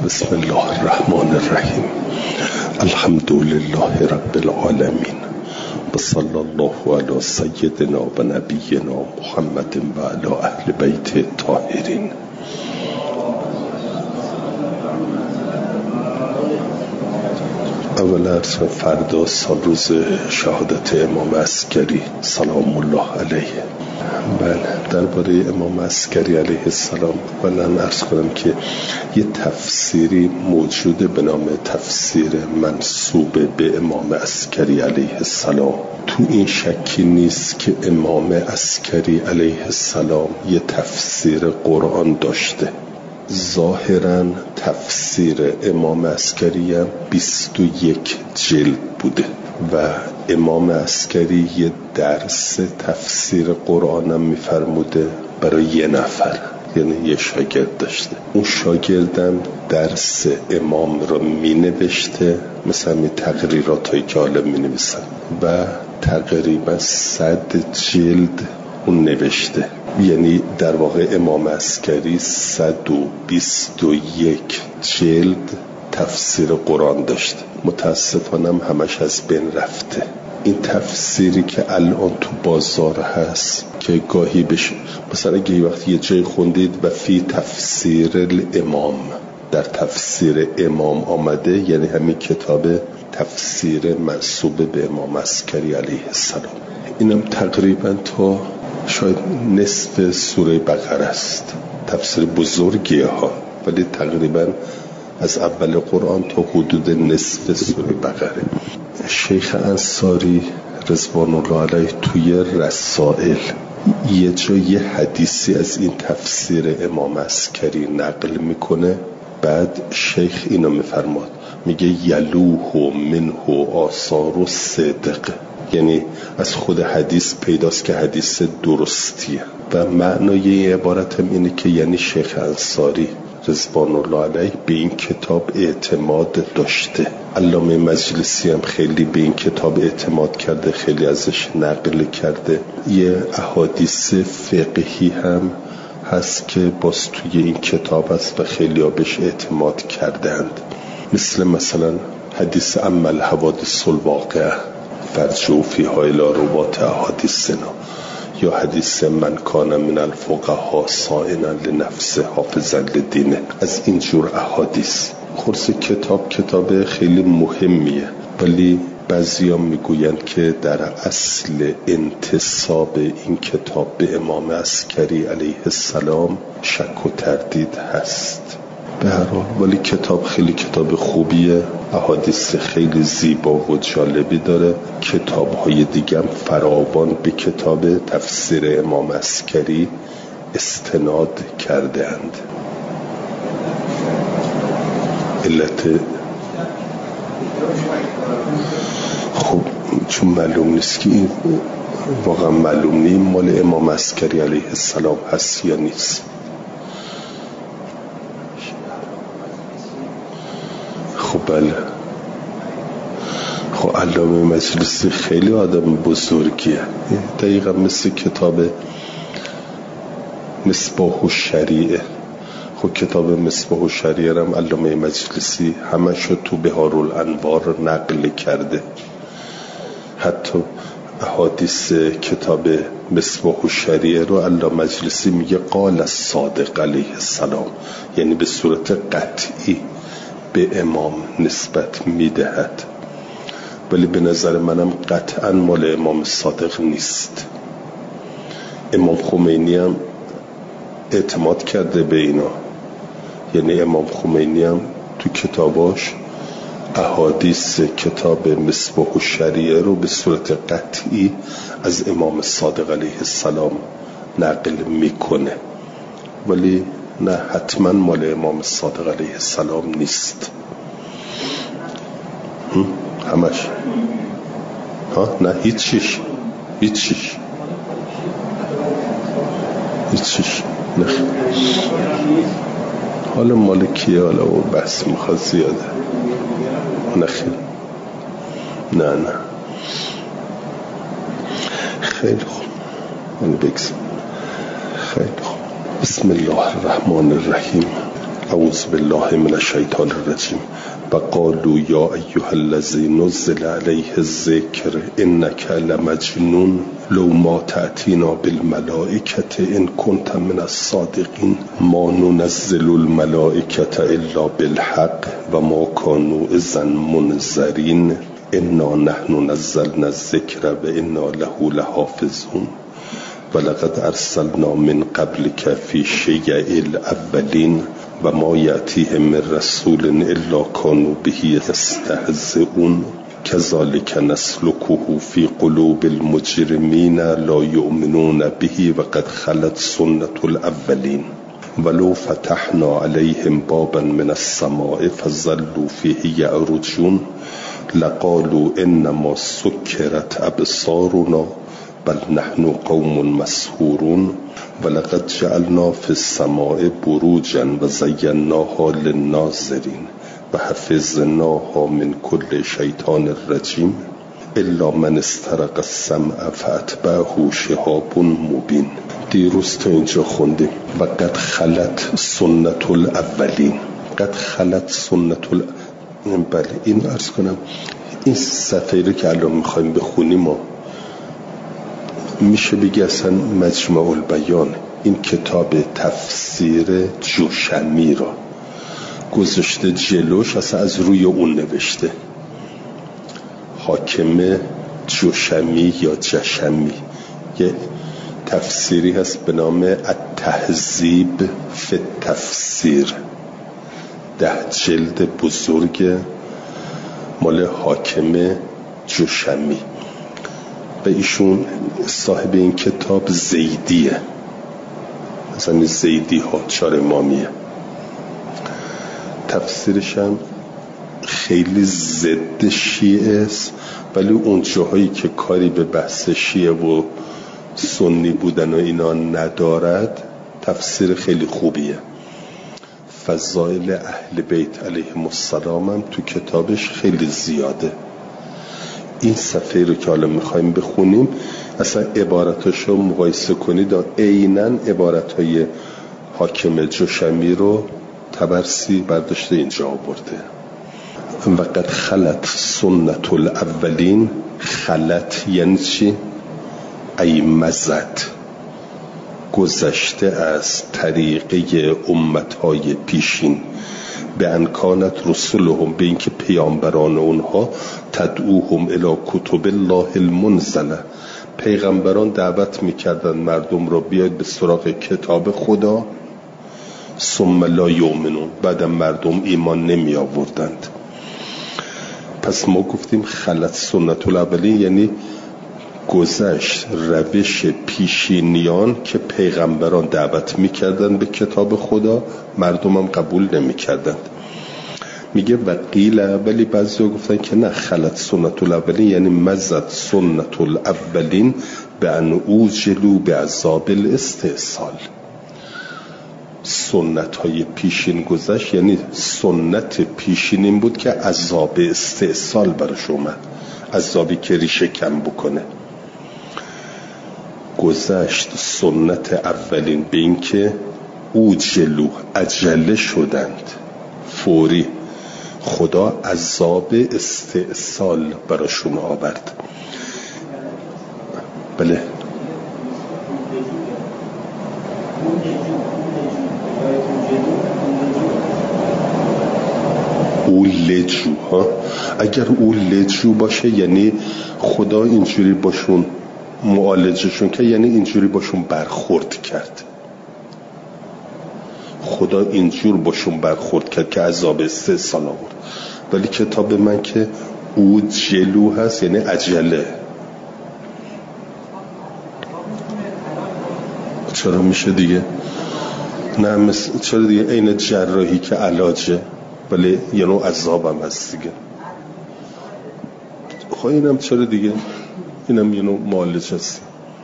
بسم الله الرحمن الرحیم. الحمد لله رب العالمین و صلی الله علی سیدنا و نبینا محمد و علی اهل بیت الطاهرین. اول عرض فردا سال روز شهادت امام عسکری سلام الله علیه. بله، درباره امام عسکری علیه السلام اولا عرض کنم که یه تفسیری موجوده به نام تفسیر منسوب به امام عسکری علیه السلام. تو این شکی نیست که امام عسکری علیه السلام یه تفسیر قرآن داشته. ظاهراً تفسیر امام عسکری هم 21 جلد بوده و امام عسکری یه درس تفسیر قرآن هم میفرموده برای یه نفر، یعنی یه شاگرد داشته. اون شاگردم درس امام رو می نوشته، مثلا می تقریرات که حالا می نویسن و تقریبا 100 جلد اون نوشته. یعنی در واقع امام عسکری 121 جلد تفسیر قرآن داشته. متاسفانه همش از بین رفته. این تفسیری که الان تو بازار هست که گاهی بشه، مثلا یه وقتی یه جای خوندید و فی تفسیر الامام، در تفسیر امام آمده، یعنی همین کتاب تفسیر منسوب به امام عسکری علیه السلام. اینم تقریبا تا شاید نصف سوره بقره است. تفسیر بزرگیه ها، ولی تقریبا از اول قرآن تا حدود نصف سوره بقره. شیخ انصاری رضوان الله علیه توی رسائل یه جای حدیثی از این تفسیر امام عسکری نقل میکنه. بعد شیخ اینو میفرماد، میگه یلوه منه آثار و صدق، یعنی از خود حدیث پیداست که حدیث درستیه. و معنای این عبارت هم اینه که یعنی شیخ انصاری رضوان الله علیه به این کتاب اعتماد داشته. علامه مجلسی هم خیلی به این کتاب اعتماد کرده، خیلی ازش نقل کرده. یه احادیث فقهی هم هست که باز توی این کتاب هست و خیلی ها بهش اعتماد کردند، مثلا حدیث اما الحوادث الواقعه فرجعوا فیها الی روات احادیثنا، یا حدیث من کان من الفقهاء صائنا لنفسه حافظا لدینه. از اینجور احادیث خرس کتاب خیلی مهمیه، ولی بعضی ها میگوین که در اصل انتساب این کتاب به امام عسکری علیه السلام شک و تردید هست. به هر حال ولی کتاب خیلی کتاب خوبیه، احادیث خیلی زیبا و جالبی داره. کتاب های دیگه هم فراوان به کتاب تفسیر امام عسکری استناد کرده اند. علت خب چون معلوم نیست که این واقعا معلوم نیست مال امام عسکری علیه السلام هست یا نیست. خب بله، خب علامه مجلسی خیلی آدم بزرگیه، دقیقا مثل کتاب مصباح الشریعه. خب کتاب مصباح الشریعه هم علامه مجلسی همشو تو بحارالانوار نقل کرده. حتی احادیث کتاب مصباح الشریعه رو علامه مجلسی میگه قال الصادق علیه السلام، یعنی به صورت قطعی به امام نسبت میدهد. ولی به نظر منم قطعا مال امام صادق نیست. امام خمینی هم اعتماد کرده به اینا، یعنی امام خمینی هم تو کتاباش احادیث کتاب مصباح الشریعه رو به صورت قطعی از امام صادق علیه السلام نقل میکنه، ولی نه حتما مال امام صادق علیه السلام نیست. همش نه هیچیش نه. حالا مال کیه؟ حالا و بس میخواد زیاده. نخیر، نه خیلی خوب، من بگذارم. خیلی خوب. بسم الله الرحمن الرحیم. اعوذ بالله من الشیطان الرجیم. و قالوا یا ایها الذی نزل علیه الذکر انک لمجنون لو ما تأتینا بالملائکة ان کنت من الصادقین ما ننزل الملائکة الا بالحق و ما كانوا اذا منذرین انا نحن نزلنا الذکر و انا له لحافظون ولقد ارسلنا من قبلك فی شیع الاولین و ما یأتیهم من رسول الا كانوا به یستهزئون كذلك نسلكه في قلوب المجرمين لا يؤمنون به وقد خلت سنة الأولين ولو فتحنا عليهم بابا من السماء فظلوا فيه يعرجون لقالوا إنما سكرت أبصارنا بل نحن قوم مسحورون ولقد جعلنا في السماء بروجا وزيناها للناظرين وحفظناها من كل شيطان الرجيم الا من استرق السمع فاتبعه شهاب مبين. دیروز تا اینجا خوندیم و قد خلت سنت الاولین. قد خلت سنت بله این عرض کنم این صفحه رو که الان میخوایم بخونیم میشه بگی اصلا مجمع البیان این کتاب تفسیر جوشمی را گذاشته جلوش، اصلا از روی اون نوشته. حاکم جوشمی یا جشمی یه تفسیری هست به نام التهذیب فی التفسیر، 10 جلد بزرگ مال حاکم جوشمی و ایشون صاحب این کتاب زیدیه، مثلا زیدی ها 4 امامیه. تفسیرش هم خیلی ضد شیعه است ولی اون جاهایی که کاری به بحث شیعه و سنی بودن و اینا ندارد تفسیر خیلی خوبیه. فضائل اهل بیت علیهم السلام هم تو کتابش خیلی زیاده. این صفحه رو که حالا میخوایم بخونیم اصلا عبارتاشو مقایسه کنید، عیناً عبارتهای حاکم جوشمی رو طبرسی برداشته اینجا آورده. و قد خلت سنت الاولین. خلت یعنی چی؟ ای مزد، گذشته از طریقه امتهای پیشین، به انکانت رسولهم، به اینکه پیامبران اونها تدعوهم الی کتب الله المنزله، پیغمبران دعوت میکردن مردم را بیاید به سراغ کتاب خدا، ثم لا یؤمنون، بعدم مردم ایمان نمی آوردند. پس ما گفتیم خلت سنت الاولین یعنی گذشت روش پیشینیان که پیغمبران دعوت میکردن به کتاب خدا، مردم هم قبول نمیکردند. میگه و قیل، ولی بعضی گفتن که نه، خلت سنت الاولین یعنی مزد سنت الاولین به ان اوجلو به عذاب الاستئصال. سنت های پیشین گذشت یعنی سنت پیشین این بود که عذاب استئصال برش اومد، عذابی که ریشه کم بکنه. گذشت سنت اولین به این که اوجلو عجله شدند، فوری خدا عذاب استئصال براشون آورد. بله او لجو ها، اگر او لجو باشه یعنی خدا اینجوری باشون معالجهشون که یعنی اینجوری باشون برخورد کرد، خدا اینجور باشون برخورد کرد که عذاب استئصال آورد. ولی کتاب من که او جلو هست یعنی عجله. چرا میشه دیگه؟ نه چرا دیگه؟ این جراحی که علاجه ولی یه نوع عذاب هم هست دیگه. خب اینم چرا دیگه؟ اینم یه نوع معالجه هست.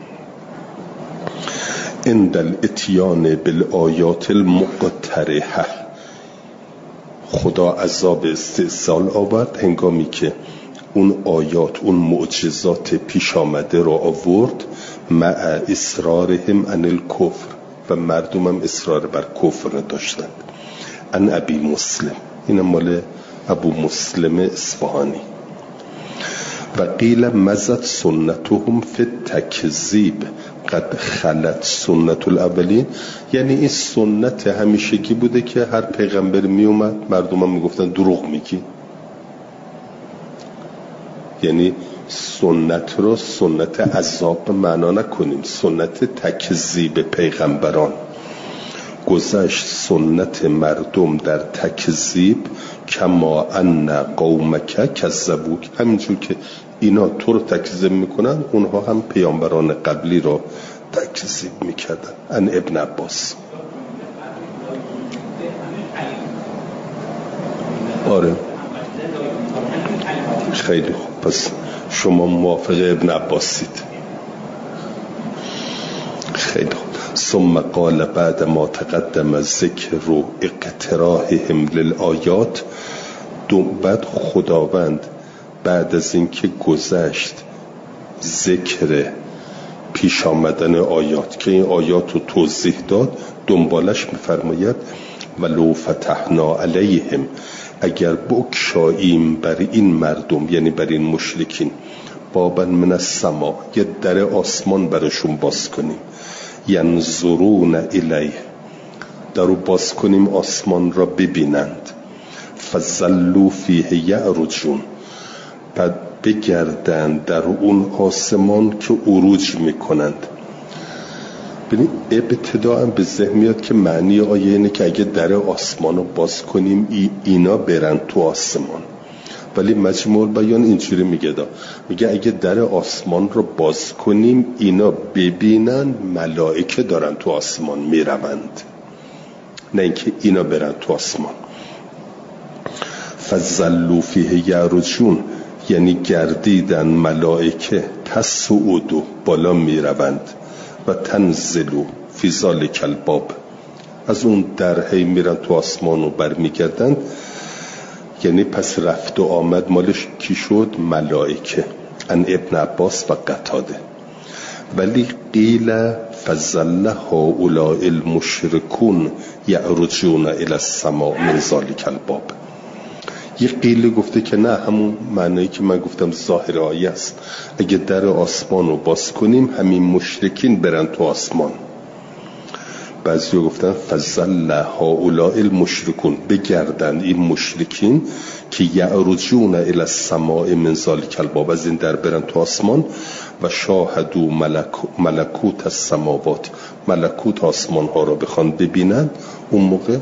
عند الاتیان بالآیات المقترحه، خدا عذاب استئصال آورد هنگامی که اون آیات، اون معجزات پیش آمده را آورد، مع اصرارهم عن الکفر، و مردم هم اصرار بر کفر داشتند. عن ابی مسلم، این مال ابو مسلم اصفهانی. و قیل مزد سنتهم فی التکذیب قد خلت سنت الاولین، یعنی این سنت همیشگی بوده که هر پیغمبر می اومد مردم هم می گفتن دروغ میگی. یعنی سنت رو سنت عذاب معنا نکنیم، سنت تکذیب پیغمبران. گذشت سنت مردم در تکذیب، کما ان قومک کذبوک، همینجور که اینا تو رو تکذیب میکنن اونها هم پیامبران قبلی رو تکذیب میکردن. ان ابن عباس. آره خیلی خوب، پس شما موافق ابن عباسید. خیلی خوب. ثم قال بعد ما تقدم ذکر و اقتراحهم للآیات، بعد خداوند بعد از اینکه گذشت ذکر پیش آمدن آیات که این آیات رو توضیح داد، دنبالش میفرماید ولو فتحنا علیهم، اگر بگشاییم بر این مردم، یعنی بر این مشرکین، بابا من السما، یه در آسمان برشون باز کنیم، ینظرون الیه، درو باز کنیم آسمان را ببینند، فظلوا فیه یعرجون، بعد بگردند در اون آسمان که عروج میکنند. ببین ابتداء به ذهن میاد که معنی آیه اینه که اگه در آسمان رو باز کنیم اینا برن تو آسمان، ولی مجموع بیان اینجوری میگه اگه در آسمان رو باز کنیم اینا ببینن ملائکه دارن تو آسمان میروند، نه اینکه اینا برن تو آسمان. فظلوا فیه یعرجون، یعنی گردیدن ملائکه، تسعود، بالا میروند، و تنزلوا فی ذلک الباب، از اون در هی میرن تو آسمان و برمیگردند. یعنی پس رفت و آمد مالش کی شد؟ ملائکه. ان ابن عباس و قتاده. ولی قیل فظل هؤلاء المشرکون یعرجون الی السماء من ذلک الباب. یه قیل گفته که نه، همون معنی که من گفتم ظاهر آیه است، اگه در آسمان رو باز کنیم همین مشرکین برن تو آسمان. بعضی گفتن فظل هؤلاء المشرکون، بگردن این مشرکین که یعرجون الی السماء من ذلک الباب، از این در برن تو آسمان، و شاهدوا ملکوت السماوات، ملکوت آسمان ها را بخوان ببینن، اون موقع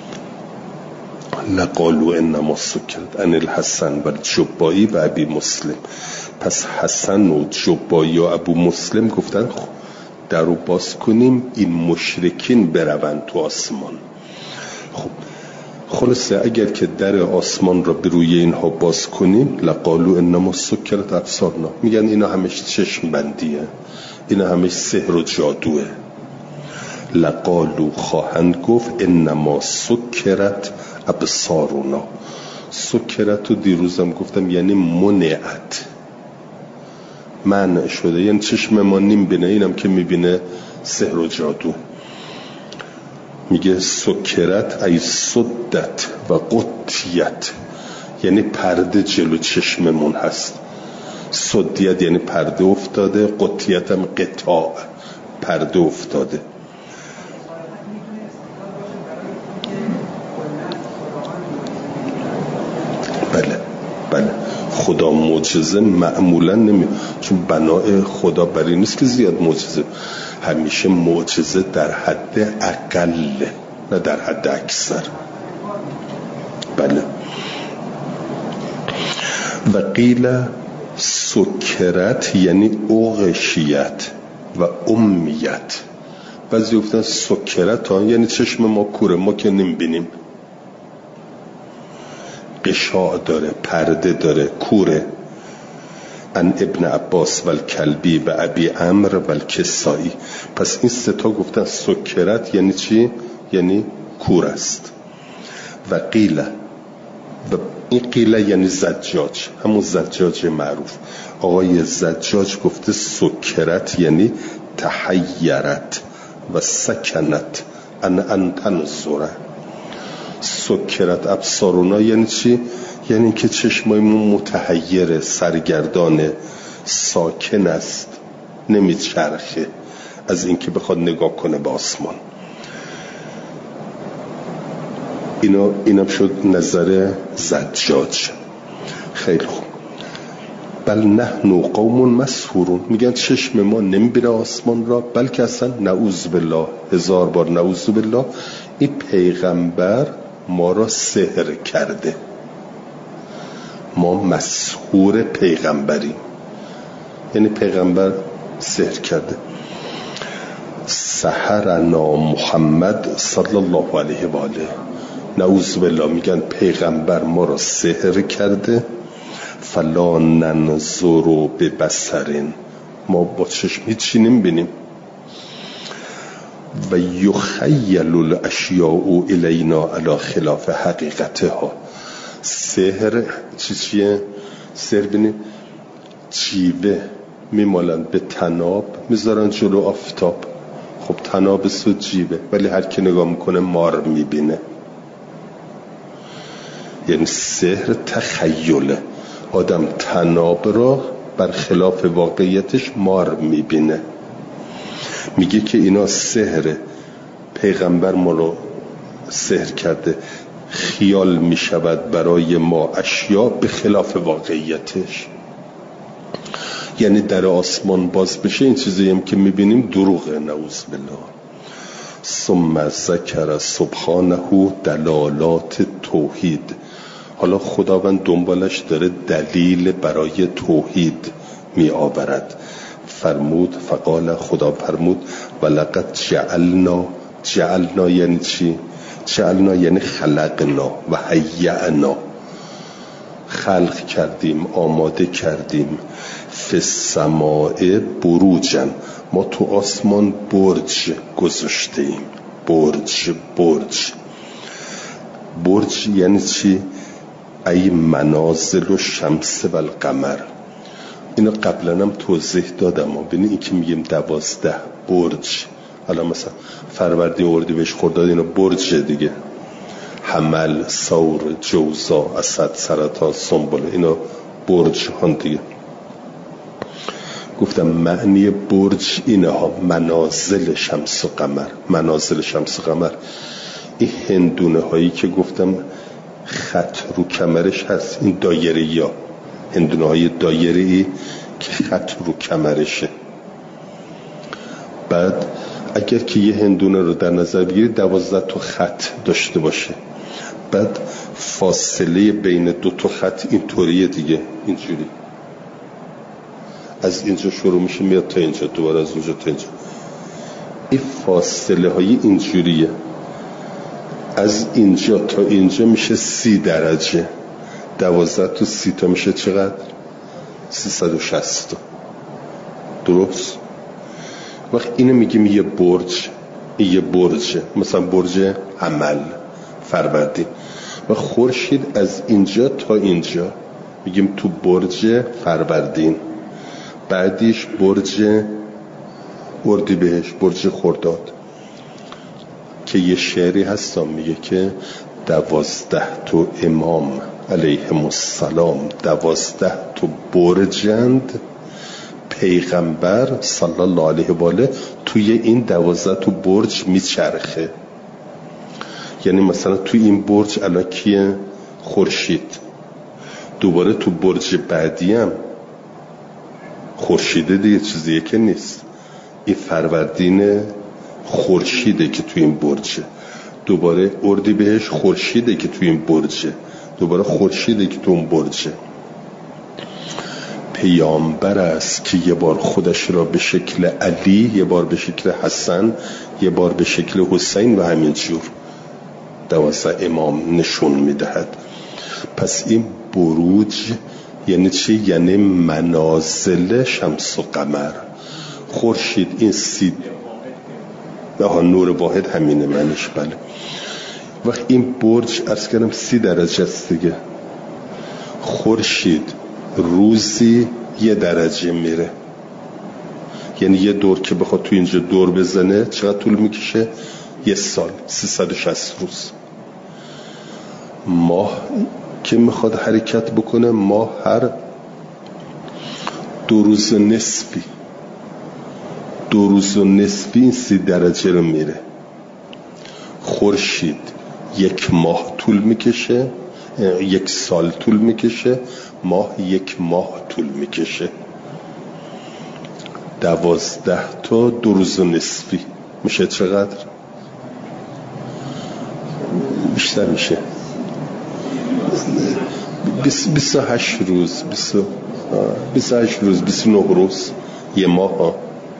لقالوا انما سکرت عن الحسن و الجبایی و ابی مسلم. پس حسن و جبایی و ابو مسلم گفتن در رو باز کنیم این مشرکین بروند تو آسمان. خب خلاصه اگر که در آسمان را به روی اینها باز کنیم، لقالوا انما سکرت ابصارنا، میگن اینا همش چشم بندیه، اینا همش سحر و جادوه. لقالوا، خواهند گفت، انما سکرت ابصارنا. سکرت رو دیروزم گفتم یعنی منعت، منع شده، یعنی چشم ما نیم بینه، اینم که میبینه سحر و جادو. میگه سکرت ای صدت و قطیت، یعنی پرده جلو چشممون هست. صدیت یعنی پرده افتاده، قطیت هم قطاع، پرده افتاده. بله خدا معجزه معمولا نمی، چون بنای خدا برای نیست که زیاد معجزه، همیشه معجزه در حد اقل نه در حد اکثر. بله. و قیل سکرت یعنی اغشیت و امیت. بعضی گفتن سکرت ها یعنی چشم ما کوره، ما که نمیبینیم، قشاع داره، پرده داره، کوره. ان ابن عباس و الکلبی و ابی عمر و الکسائی. پس این ستا گفتن سکرت یعنی چی؟ یعنی کور است. و قیل، و این قیل یعنی زجاج، همون زجاج معروف. آقای زجاج گفته سکرت یعنی تحیرت و سکنت ان تنظره. سکرت ابصارنا یعنی چی؟ یعنی که چشمایمون متحیر، سرگردانه، ساکن است، نمیچرخه از اینکه بخواد نگاه کنه به آسمان. اینم شد نظر زجاج. خیلی خوب. بل نحن قوم مسحورون، میگن چشم ما نمیبینه آسمان را، بلکه اصلا نعوذ بالله، 1000 بار نعوذ بالله، این پیغمبر ما را سحر کرده، ما مسحور پیغمبریم، یعنی پیغمبر سحر کرده. سحرنا محمد صلی الله علیه و آله، نعوذ بالله، میگن پیغمبر ما را سحر کرده. فلا ننظر ببصرین، ما با چشم هیچی نمیبینیم. و یخیل الاشیاء الینا علی خلاف حقیقتها. سحر چیه؟ سحر بینیم جیوه میمالن به تناب میذارن جلو آفتاب، خب تناب سود جیوه، ولی هر کی نگاه میکنه مار میبینه. یعنی سحر تخیله، آدم تناب را بر خلاف واقعیتش مار میبینه. میگه که اینا سحر، پیغمبر ما رو سحر کرده، خیال میشود برای ما اشیا به خلاف واقعیتش. یعنی در آسمان باز بشه این چیزی هم که میبینیم دروغه، نعوذ بالله. ثم ذکر سبحانه دلالات توحید. حالا خداوند دنبالش داره دلیل برای توحید می آورد. فرمود، فقال، خدا فرمود ولقد جعلنا یعنی چی؟ جعلنا یعنی خلقنا و حیعنا، خلق کردیم، آماده کردیم. فی السماء بروجن، ما تو آسمان برج گذاشتیم. برج یعنی چی؟ ای منازل و شمس و القمر. اینو قبلا هم توضیح دادم. ببینید این که میگیم 12 برج، حالا مثلا فروردین، اردیبهشت، خرداد، اینا برج دیگه. حمل، ثور، جوزا، اسد، سرطان، سنبله، اینا برج هان دیگه. گفتم معنی برج اینه ها، منازل شمس و قمر. منازل شمس و قمر این هندونه هایی که گفتم خط رو کمرش هست، این دایره یا هندونه های دایره ای که خط رو کمرشه. بعد اگر که یه هندونه رو در نظر بگیرید 12 تا خط داشته باشه، بعد فاصله بین 2 تا خط اینطوریه دیگه، اینجوری از اینجا شروع میشه میاد تا اینجا، دوباره از اونجا تا اینجا. این فاصله های اینجوریه، از اینجا تا اینجا میشه 30 درجه. 12 تا 30 تا میشه چقدر؟ 360. درست؟ وقت اینو میگیم یه برج، یه برجه، مثلا برج حمل، فروردین. و خورشید از اینجا تا اینجا میگیم تو برج فروردین. بعدیش برج اردیبهشت، برج خرداد، که یه شعری هستم میگه که 12 تا امام علیهم السلام، 12 تا برجند، پیغمبر صلی الله علیه و آله توی این 12 تا برج میچرخه. یعنی مثلا توی این برج الان کیه؟ خورشید. دوباره تو برج بعدی هم خورشیده دیگه، چیزیه که نیست. این فروردین خورشیده که توی این برجه، دوباره اردیبهشت خورشیده که توی این برجه، دوباره خورشیده که توی اون برجه. پیامبر است که یه بار خودش را به شکل علی، یه بار به شکل حسن، یه بار به شکل حسین و همین جور 12 امام نشون میدهد. پس این بروج یعنی چی؟ یعنی منازل شمس و قمر. خورشید این 30 نور واحد همینه منش. بله. وقت این برج عرض کردم 30 درجه است دیگه. خورشید روزی 1 درجه میره، یعنی یه دور که بخواد تو اینجا دور بزنه چقدر طول میکشه؟ 1 سال، 360 روز. ماه که میخواد حرکت بکنه، ماه هر 2 روز و نصفی این 30 درجه رو میره. خورشید 1 ماه طول میکشه، 1 سال طول میکشه، ماه 1 ماه طول میکشه. 12 تا 2 روز و نصفی میشه چقدر؟ بیشتر میشه 28 روز 28 روز 29 روز یه ماه ها.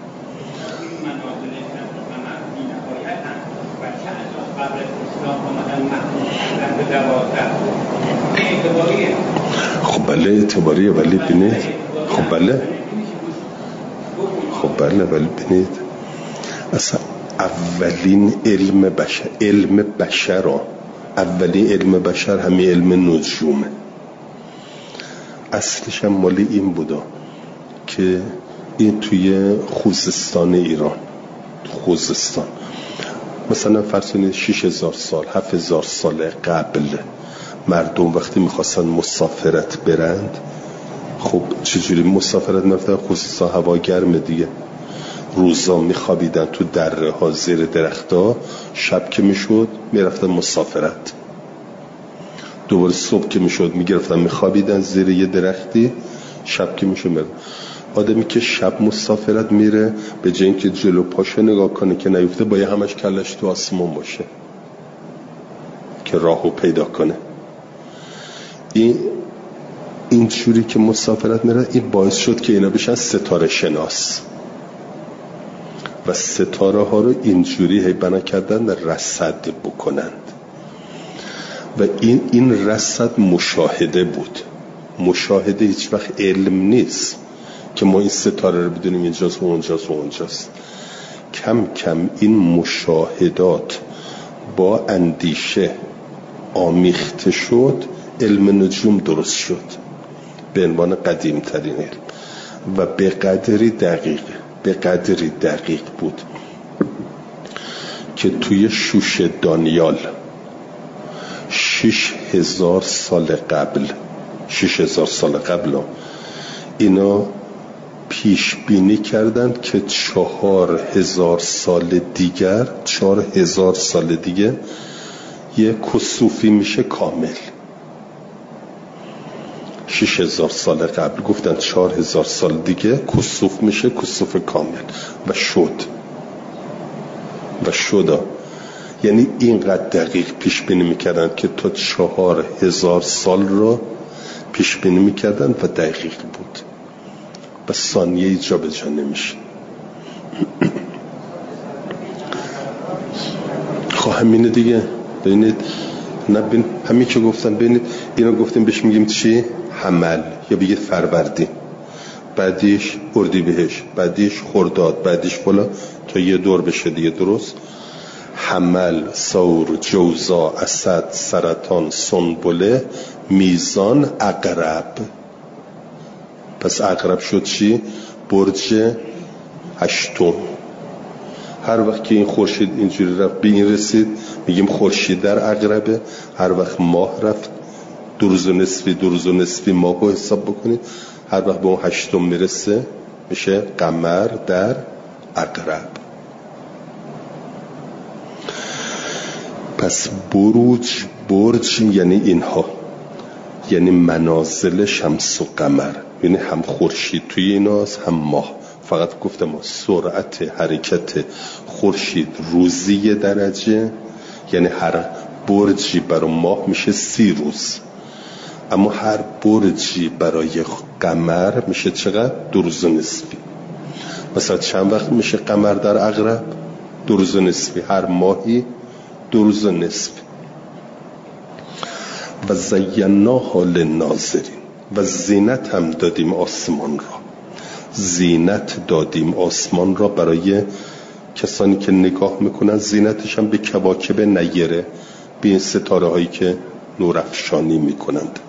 خب بله اعتباریه، ولی بینید خب بله ولی بینید اصلا اولین علم بشر همین علم نجومه. اصلش هم مالی این بودا که این توی خوزستان ایران، خوزستان مثلا فرض کنید 6000 سال 7000 سال قبل مردم وقتی میخواستن مسافرت برند، خب چجوری مسافرت میرفتن؟ خوزستان هوا گرمه دیگه، روزا میخوابیدن تو دره ها زیر درخت ها، شب که میشد میرفتن مسافرت، دوباره صبح که میشد میگرفتن میخوابیدن زیر یه درختی، شب که میشد میرفتن. آدمی که شب مسافرت میره به جای اینکه جلو پاشو نگاه کنه که نیفته، باید همش کلش تو آسمون باشه که راهو پیدا کنه. این جوری که مسافرت میره، این باعث شد که اینا بشن ستاره شناس و ستاره ها رو اینجوری بنا کردن رصد بکنند. و این رصد مشاهده بود. مشاهده هیچ وقت علم نیست که ما این ستاره رو بدونیم اینجاست و اونجاست و اونجاست. کم کم این مشاهدات با اندیشه آمیخته شد، علم نجوم درست شد به عنوان قدیم ترین علم و به قدری دقیق بود که توی شوش دانیال 6000 سال قبل اینا پیش بینی کردند که 4000 سال دیگه یه کسوفی میشه کامل. 6000 سال قبل گفتن 4000 سال دیگه کسوف میشه کسوف کامل و شد. یعنی اینقدر دقیق پیش بینی میکردن که تا 4000 سال رو پیش بینی میکردن و دقیق بود و ثانیه جا به جا نمیشه. خب همینه دیگه. ببینید همین که گفتن، ببینید اینا گفتیم بهش میگیم چی؟ حمل یا بگید فروردین، بعدیش اردیبهشت، بعدیش خرداد، بعدیش فلان تا یه دور بشه دیگه. درست؟ حمل، ثور، جوزا، اسد، سرطان، سنبله، میزان، عقرب. پس عقرب شد چی؟ برج 8. هر وقت که این خورشید اینجوری رفت به این رسید میگیم خورشید در عقربه. هر وقت ماه رفت 2 روز و نصفی ماه رو حساب بکنید، هر وقت به اون 8 میرسه میشه قمر در عقرب. پس برج یعنی اینها، یعنی منازل شمس و قمر، یعنی هم خورشید توی ایناست هم ماه. فقط گفتم سرعت حرکت خورشید روزی درجه، یعنی هر برجی برای ماه میشه 30 روز، اما هر برجی برای قمر میشه چقدر؟ 2 روز و نصفی. مثلا چند وقت میشه قمر در عقرب؟ 2 روز و نصفی. هر ماهی 2 روز و نصفی. و زیناها للناظرین، و زینت هم دادیم آسمان را، برای کسانی که نگاه میکنن. زینتش هم به کواکب نیره، به این ستاره هایی که نورافشانی میکنند.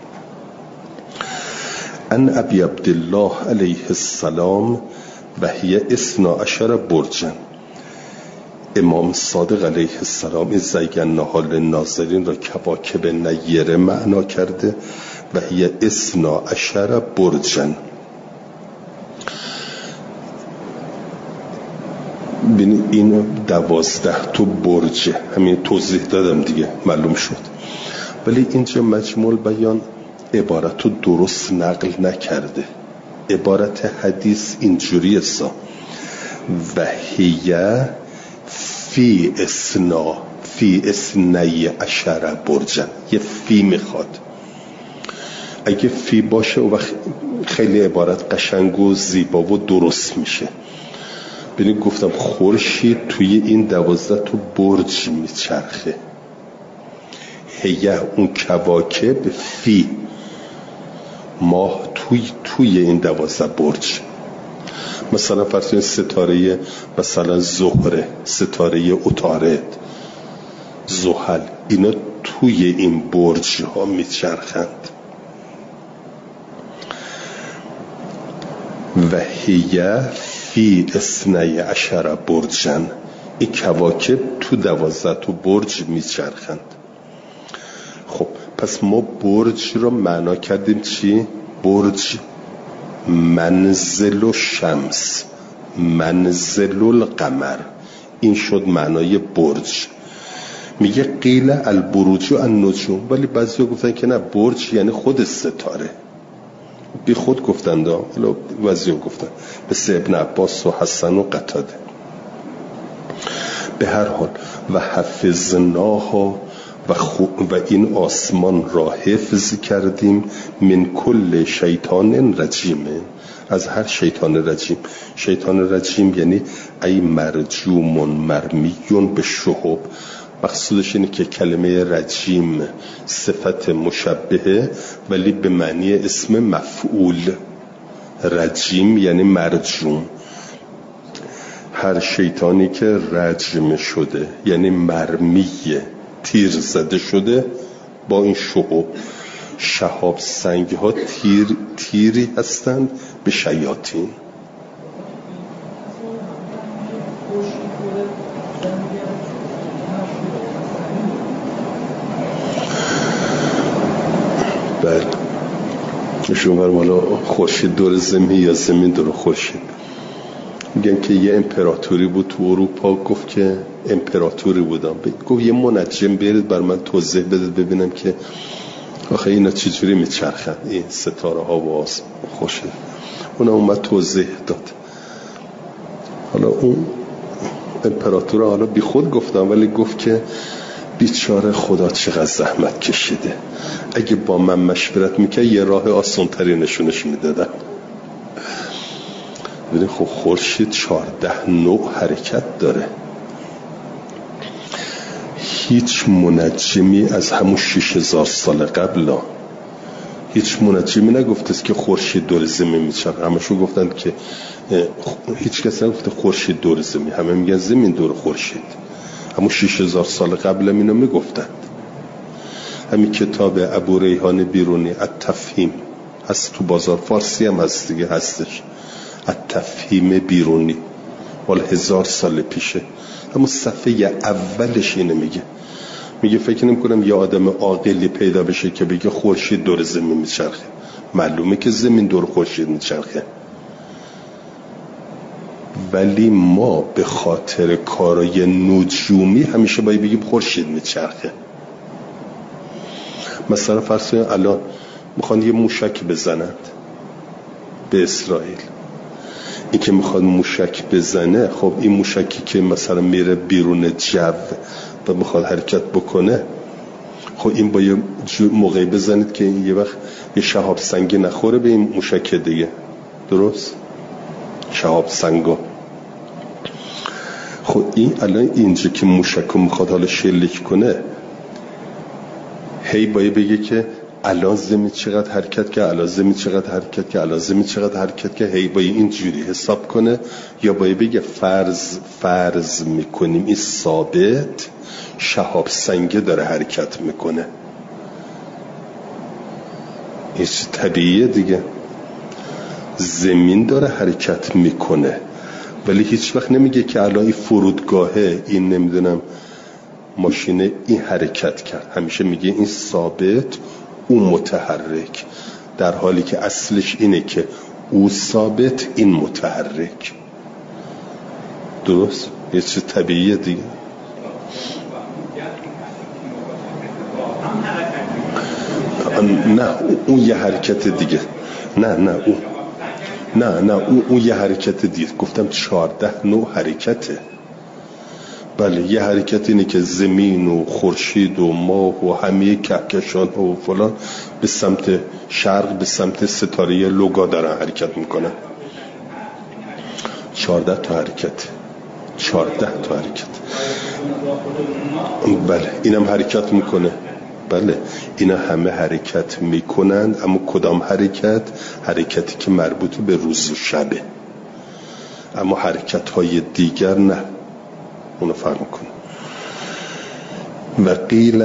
ان ابی عبدالله علیه السلام و هی 12 برجن. امام صادق علیه السلام این زینا للناظرین را کواکب نیره معنا کرده و هی 12 برجن. ببین این 12 تا برج، همین توضیح دادم دیگه معلوم شد. ولی اینجا مجموع بیان عبارت رو درست نقل نکرده. عبارت حدیث اینجوری است: و هی فی 12 برجن. یه فی میخواد. اگه فی باشه و خیلی عبارت قشنگ و زیبا و درست میشه. ببین گفتم خورشید توی این 12 تا برج میچرخه. هیه اون کواکب، فی ماه توی این 12 برج. مثلا فرض کنید ستاره مثلا زهره، ستاره عطارد، زحل، اینا توی این برج ها میچرخند. و هیه فی 12 برجن. این کواکب تو 12 تا برج میچرخند. خب پس ما برج رو معنا کردیم چی؟ برج منزل الشمس، منزل القمر. این شد معنای برج. میگه قیل البروج النجوم، ولی بعضیا گفتن که نه، برج یعنی خود ستاره. بی خود گفتند، حالا بعضیا گفتن مثل ابن عباس و حسن و قتاده. به هر حال و حفظناها و این آسمان را حفظ کردیم من کل شیطان رجیم، از هر شیطان رجیم. شیطان رجیم یعنی ای مرجوم مرمیون به شهب. مقصودش اینه که کلمه رجیم صفت مشبهه ولی به معنی اسم مفعول. رجیم یعنی مرجوم. هر شیطانی که رجم شده یعنی مرمیه، تیر زده شده با این شهاب سنگ ها تیری هستند به شیاطین. بله شما مالا خورشید دور زمین یا زمین دور خورشید. میگن که یه امپراتوری بود تو اروپا، گفت که امپراتوری بودم، گفت یه منجم بیارید بر من توضیح بده ببینم که آخه اینا چجوری میچرخن این ستاره ها و آسمان خورشید. اونم اومد توضیح داد. حالا اون امپراتور حالا بی خود گفتم ولی گفت که بیچاره خدا چقدر زحمت کشیده، اگه با من مشورت میکرد یه راه آسان‌تری نشونش میدادم. ببین خب خورشید 14 نوع حرکت داره. هیچ منجمی از همون 6000 سال قبل هیچ منجمی نگفته که خورشید دور زمین میچرخه. همشون گفتند که هیچ کس نگفته خورشید دور زمین، همه میگن زمین دور خورشید. همون 6000 سال قبل اینو میگفتند. همین کتاب ابو ریحان بیرونی التفهیم هست تو بازار، فارسی هم هست دیگه، هستش التفهیم بیرونی، مال 1000 سال پیشه. اما صفحه اولش اینه میگه فکر نمی‌کنم یه آدم عاقلی پیدا بشه که بگه خورشید دور زمین میچرخه. معلومه که زمین دور خورشید میچرخه، ولی ما به خاطر کارای نجومی همیشه باید بگیم خورشید میچرخه. مثلا فرض کنید الان میخوان یه موشک بزنند به اسرائیل. این که میخواد موشک بزنه، خب این موشکی که مثلا میره بیرون جو و میخواد حرکت بکنه، خب این با یه موقعی بزنید که یه وقت یه شهاب سنگی نخوره به این موشک دیگه. درست؟ شهاب سنگا. خب این الان اینجا که موشک میخواد حالا شلیک کنه، هی باید بگه که الان زمین چقدر حرکت که، الان زمین چقدر حرکت که، الان زمین چقدر حرکت که، هی باید اینجوری حساب کنه، یا باید بگه فرض میکنیم این ثابت شهاب سنگه داره حرکت میکنه. این طبیعیه دیگه، زمین داره حرکت میکنه ولی هیچ وقت نمیگه که الان این فرودگاهه، این نمیدونم ماشین این حرکت کرد. همیشه میگه این ثابت، اون متحرک، در حالی که اصلش اینه که او ثابت، این متحرک. درست؟ یه چیز طبیعیه دیگه. نه اون یه حرکت دیگه. نه اون یه حرکت دیگه. گفتم 14 نوع حرکته. بله یه حرکت اینه که زمین و خورشید و ماه و همه کهکشان و فلان به سمت شرق، به سمت ستاره لوگا دارن حرکت میکنن. 14 تا حرکت. بله اینم حرکت میکنه. بله اینا همه حرکت میکنند، اما کدام حرکت؟ حرکتی که مربوط به روز و شبه، اما حرکت های دیگر نه. اونو فهم کن. و قیل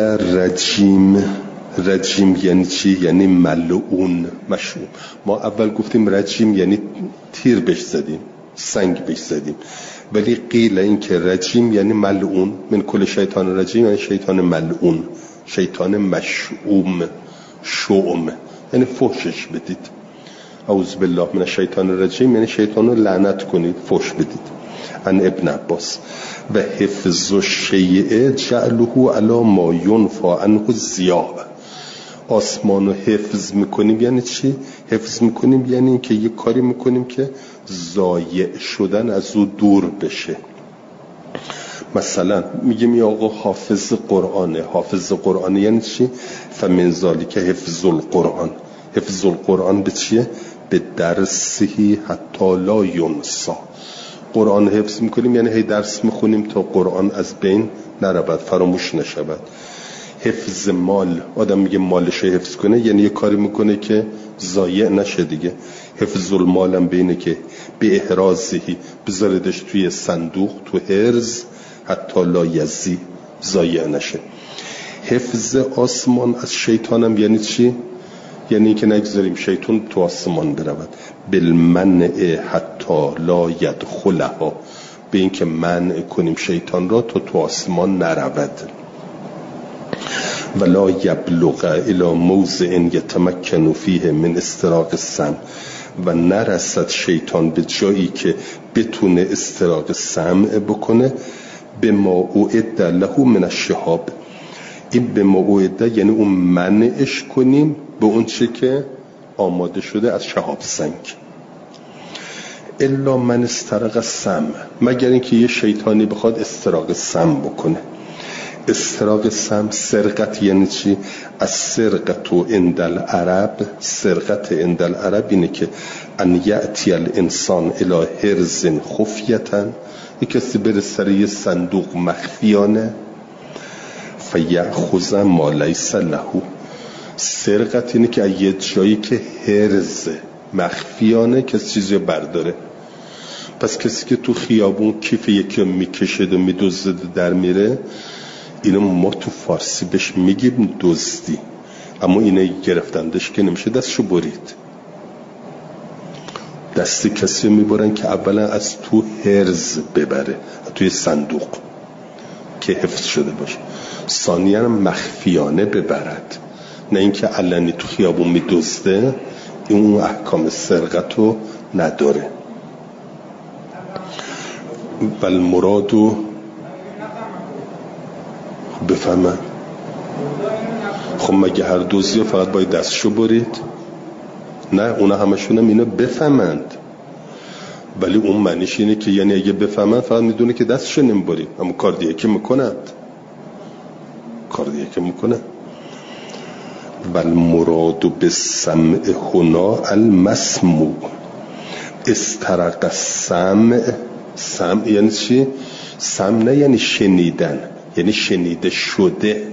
رجیم یعنی چی؟ یعنی ملعون، مشؤوم. ما اول گفتیم رجیم یعنی تیر بهش زدیم، سنگ بهش زدیم، ولی قیل این که رجیم یعنی ملعون. من کل شیطان رجیم یعنی شیطان ملعون، شیطان مشؤوم، شؤم یعنی فحشش بدید. اعوذ بالله من الشیطان الرجیم یعنی شیطان رو لعنت کنید، فحش بدید. عن ابن عباس و حفظ الشیء جعله علی ما ینفی عنه الضیاء. آسمان رو حفظ میکنیم یعنی چی؟ حفظ میکنیم یعنی این که یه کاری میکنیم که ضایع شدن از او دور بشه. مثلا میگیم یا آقا حافظ قرآنه. حافظ قرآنه یعنی چی؟ فمن ذالک حفظ القرآن. حفظ القرآن به چیه؟ به درسهی حتی لا ینسی. قرآن حفظ میکنیم یعنی هی درس میخونیم تا قرآن از بین نرود، فراموش نشود. حفظ مال، آدم میگه مالش حفظ کنه یعنی یه کاری میکنه که ضایع نشه دیگه. حفظ المال هم بینه که به احرازهی، بذاردش توی صندوق، تو حرز، حتی لا یزی، ضایع نشه. حفظ آسمان از شیطان هم یعنی چی؟ یعنی که نگذاریم شیطان تو آسمان برود. بالمنع حتی لا یدخلها، به این که منع کنیم شیطان را تا تو آسمان نرود. ولا یبلغ الی موضع یتمکن فیه من استراق السمع، و نرسد شیطان به جایی که بتونه استراق سمع بکنه. به ما اوعد له من الشهاب، این به ما اوعد یعنی اون منعش کنیم به اون چه که آماده شده از شهاب سنگ. الا من استرق السمع، مگر اینکه یه شیطانی بخواد استراق سمع بکنه. استراق سمع، سرقت یعنی چی؟ از سرقت و عند العرب، سرقت عند العرب اینه که ان یأتی الانسان الی حرز خفیتا، یک کسی بره سر یه صندوق مخفیانه، فیأخذ ما لیس له. سرقت اینه که از یه جایی که حرز مخفیانه کسی چیزی برداره. پس کسی که تو خیابون کیف یکی میکشد و میدزد در میره، اینو ما تو فارسی بهش میگیم دزدی، اما اینه گرفتندش که نمیشه دستشو برید. دست کسی میبرن که اولا از تو حرز ببره، توی صندوق که حفظ شده باشه، ثانیاً مخفیانه ببرد، نه اینکه علنی تو خیابون میدزده. این اون احکام سرقت رو نداره. بل مرادو بفهمن. خب مگه هر دوزی فقط باید دستشو برید؟ نه، اونا همشون هم اینو بفهمند، ولی اون معنیش اینه که یعنی اگه بفهمند فقط میدونه که دستشو نمیبرید، اما کار دیگه که میکنند. بل مرادو بالسمع هنا المسموع. استرق السمع، سمع یعنی چی؟ سمع نه یعنی شنیدن، یعنی شنیده شده.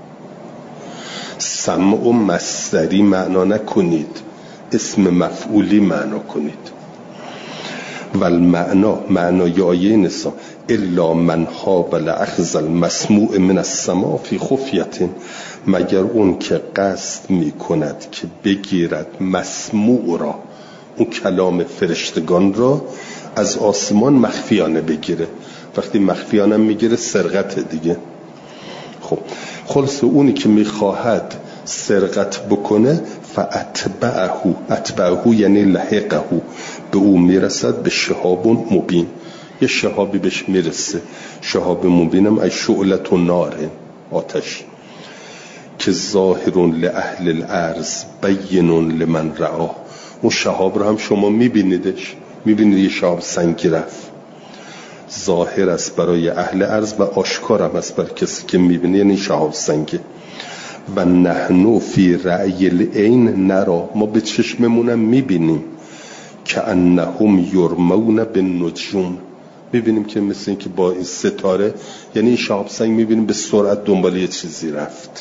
سمع و مصدری معنا نکنید، اسم مفعولی معنا کنید. والمعنا، معنای آیه نسا، الا من حاول اخذ المسموع من السماع فی خفیت، مگر اون که قصد می کند که بگیرد مسموع را، اون کلام فرشتگان را از آسمان مخفیانه بگیره. وقتی مخفیانه میگیره سرقت دیگه. خب خلاص اونی که میخواهد سرقت بکنه اتبعه یعنی لحقه، به او میرسد، به شهاب مبین، یه شهابی بهش میرسه. شهاب مبینم ای شعلت و نار، آتش، که ظاهر لأهل الارض بین لمن رعاه. اون شهاب رو هم شما میبینیدش، میبینید یه شهاب سنگی رفت، ظاهر است برای اهل ارض و آشکار هم است برای کسی که میبینه، یعنی شهاب سنگی. و نحنو فی رأی العین نرا، ما به چشممونم میبینیم، که انهم یرمون بالنجوم، میبینیم که مثل این که با این ستاره، یعنی این شهاب سنگ میبینیم به سرعت دنبال یه چیزی رفت.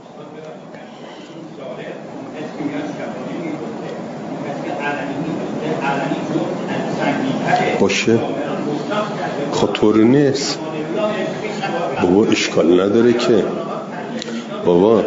باشه خب طور نیست بابا، اشکال نداره که بابا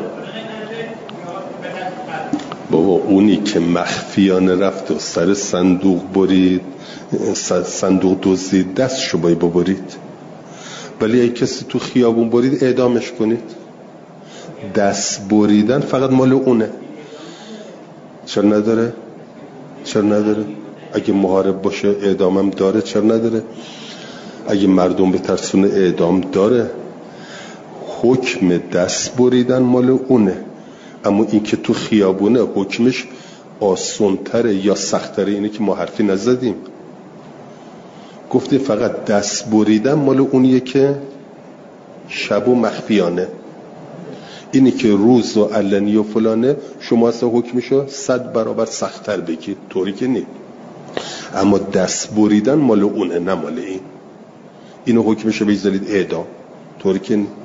اونی که مخفیانه رفت و سر صندوق برید، صندوق دزدید، دستشو باید ببرید. ولی اگه کسی تو خیابون برید اعدامش کنید. دست بریدن فقط مال اونه. چرا نداره؟ اگه محارب باشه اعدامم داره، چرا نداره؟ اگه مردم به ترسون اعدام داره. حکم دست بریدن مال اونه، اما این که تو خیابونه حکمش آسان‌تره یا سخت‌تره؟ اینه که ما حرفی نزدیم، گفته فقط دست بریدن مال اونیه که شب و مخفیانه. اینی که روز و علنی و فلانه شما اصلا حکمشو 100 برابر سخت‌تر بگید، طوری که نیست. اما دست بریدن مال اونه، نه مال این. اینو حکمشو بذارید اعدام، طوری که نیست.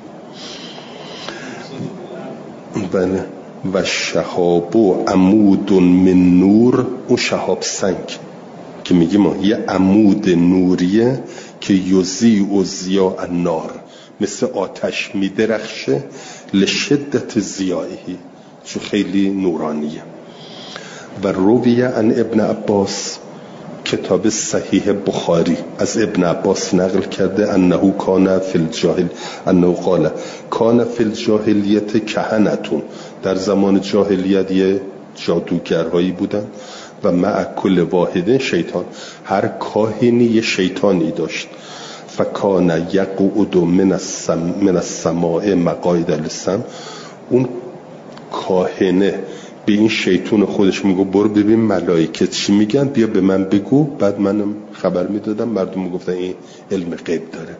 بله. و شهاب و عمود من نور، اون شهاب سنگ که میگیم ما یه عمود نوریه که یضیء و ضیاء النار، مثل آتش میدرخشه، لشدت ضیائه، چون خیلی نورانیه. و رویه عن ابن عباس، کتاب صحیح بخاری از ابن عباس نقل کرده، انه کان فی الجاهل، انه قال کان فی الجاهلیت کهنتون، در زمان جاهلیت یه جادوگرهایی بودن، و مع کل واحد شیطان، هر کاهنی یه شیطانی داشت. فکان یقعد من السماء مقاعد للسمع، اون کاهنه به این شیطان خودش میگو برو ببین ملائکه چی میگن، بیا به من بگو. بعد منم خبر میدادم، مردم میگفتن این علم غیب داره.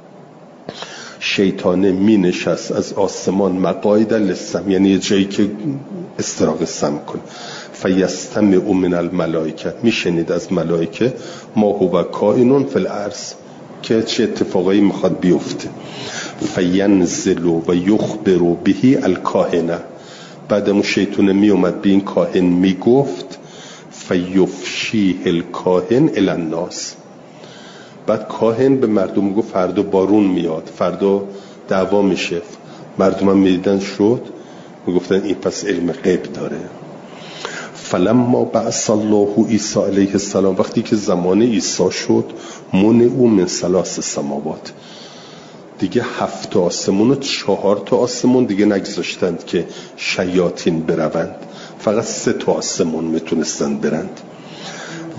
شیطانه می نشست از آسمان مقاعد للسمع، یعنی یه جایی که استراق سمع کنه. فیستمع من الملائکه، میشنید از ملائکه، ما هو کائن فی الارض، که چه اتفاقایی میخواد بیفته. فینزل و یخبر به الکاهنه، بعد اون شیطان می اومد به این کاهن می گفت، فیفشیه الکاهن الی الناس، بعد کاهن به مردم گفت فردا بارون میاد، فردا دعوا میشه. مردم هم میدیدن شد، میگفتن این پس علم غیب داره. فلما بعث الله عیسی علیه السلام، وقتی که زمان عیسی شد، منعوا من 3 سماوات، دیگه 7 آسمون و 4 آسمون دیگه نگذاشتند که شیاطین بروند، فقط 3 آسمون میتونستند برند. و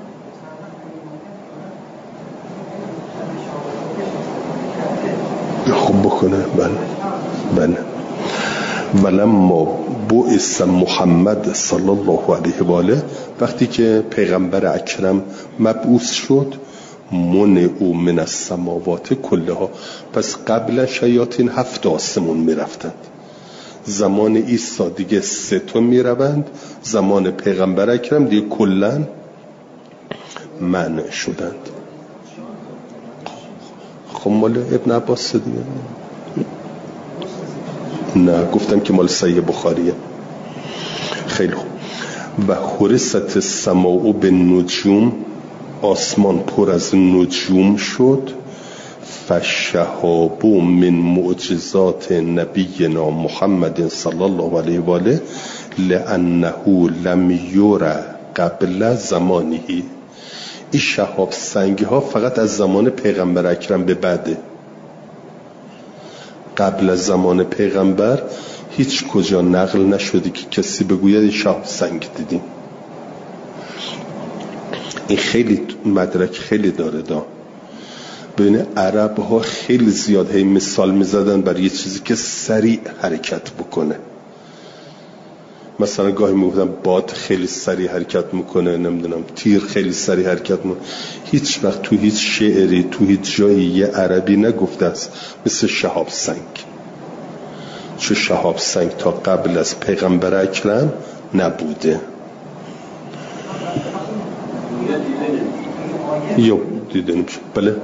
خوب بکنه. بله. ولما بعث محمد صلی الله علیه و آله، وقتی که پیغمبر اکرم مبعوث شد، منعوا من السماوات کلها، پس قبل شیاطین 7 آسمون میرفتند. زمان عیسی دیگه 3 میروند، زمان پیغمبر اکرم دیگه کلن منع شدند. خب مال ابن عباس دیگه نه، گفتم که مال صحیح بخاریه. خیلی خوب. و حرست السماء بالنجوم، آسمان پر از نجوم شد. فشهاب من معجزات نبینا محمد صلی الله علیه و آله لانه لم یرى قبل زمانهی. این شهاب سنگی ها فقط از زمان پیغمبر اکرم به بعده. قبل از زمان پیغمبر هیچ کجا نقل نشده که کسی بگوید این شهاب سنگ دیدیم. این خیلی مدرک خیلی داره ببین عرب ها خیلی زیاد مثال میزدن برای یه چیزی که سریع حرکت بکنه. مثلا گاهی میگفتن باد خیلی سریع حرکت میکنه، نمیدونم تیر خیلی سریع حرکت میکنه. هیچ وقت تو هیچ شعری تو هیچ جایی یه عربی نگفته است مثل شهاب سنگ. چون شهاب سنگ تا قبل از پیغمبر اکرم نبوده. یا دیده نمیشه. بله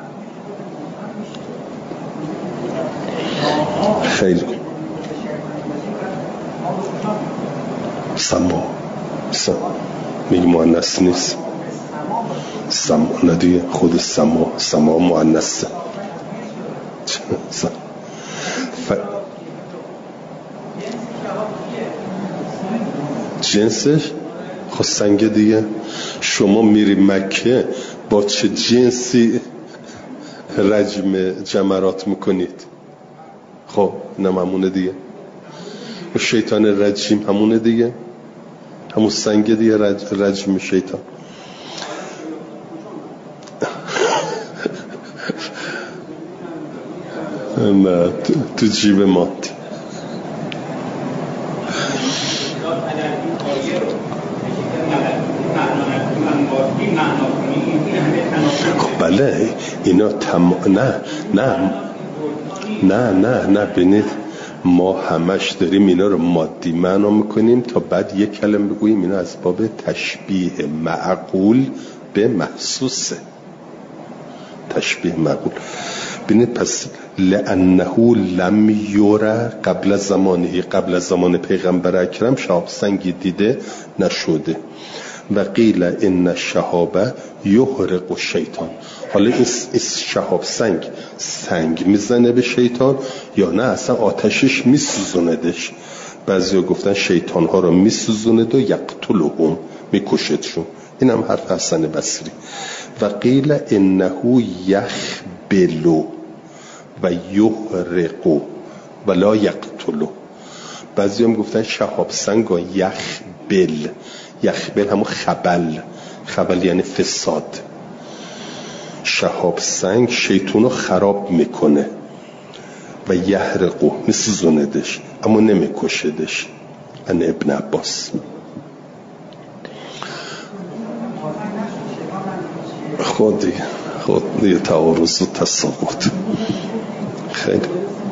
خیلی سما میگه مؤنث نیست. سما ندیگه خود سما مؤنثه. جنسش خود سنگ دیگه. شما میری مکه با چه جنسی رجم جمرات میکنید؟ خب اینم همونه دیگه. و شیطان رجیم همونه دیگه، همون سنگ دیگه رجم شیطان. نه تو جیب مات. بله اینا نه ببینید ما همش داریم اینا رو مادی معنا میکنیم تا بعد یک کلمه بگوییم اینا از باب تشبیه معقول به محسوسه. تشبیه معقول. ببینید پس لانه لم یره قبل زمانه، قبل از زمان پیغمبر اکرم شهاب سنگی دیده نشده. و قیل ان الشهاب یحرق الشیطان. حالا این شهاب سنگ میزنه به شیطان یا نه اصلا آتشش میسوزوندش؟ بعضیا گفتن شیطان ها رو میسوزوند و یقتلهم میکشدشون. این هم حرف حسن بصری. و قیل انه یخبل و یحرق و لا یقتل. بعضی هم گفتن شهاب سنگ و یخبل همون خبل یعنی فساد. شهاب سنگ شیطون رو خراب میکنه و یحرقو میسوزوندش اما نمیکشدش. ان ابن عباس. خود دیگه تعارض و تساقط. خیلی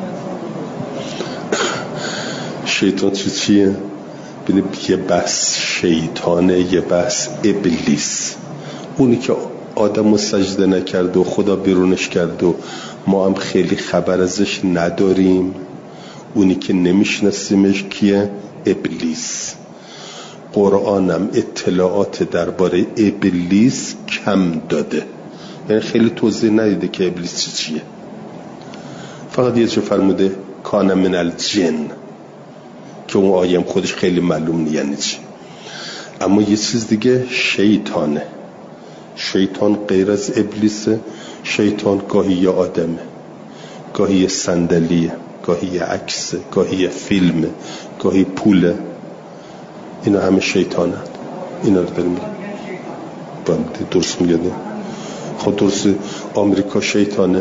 شیطان چیه؟ ببینید یه بحث شیطانه، یه بحث ابلیس. اونی که آدم رو سجده نکرد و خدا بیرونش کرد و ما هم خیلی خبر ازش نداریم. اونی که نمیشناسیمش کیه؟ ابلیس. قرآنم اطلاعات درباره ابلیس کم داده، یعنی خیلی توضیح ندیده که ابلیس چیه. فقط یه جا فرموده کان من الجن که اون آیم خودش خیلی معلوم نیست یعنی چی. اما یه چیز دیگه شیطانه. شیطان غیر از ابلیسه. شیطان گاهی یه آدمه، گاهی یه صندلیه، گاهی یه عکسه، گاهی یه فیلمه، گاهی پوله. اینا همه شیطانه. اینا رو داریم درست میگه. خود درست آمریکا شیطانه.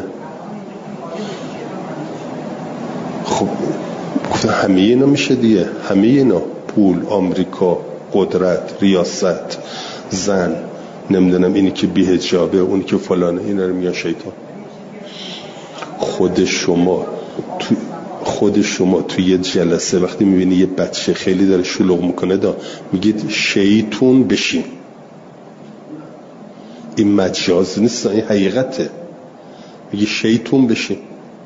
خب گفتن همه اینا میشه دیگه. همه اینا پول، آمریکا، قدرت، ریاست، زن، نمیدونم اینی که بی‌حجابه، اونی که فلانه، اینا رو میگن شیطان. خود شما توی یه جلسه وقتی میبینی یه بچه خیلی داره شلوغ میکنه میگید شیطون بشین. این مجاز نیست، این حقیقته. میگی شیطون بشین.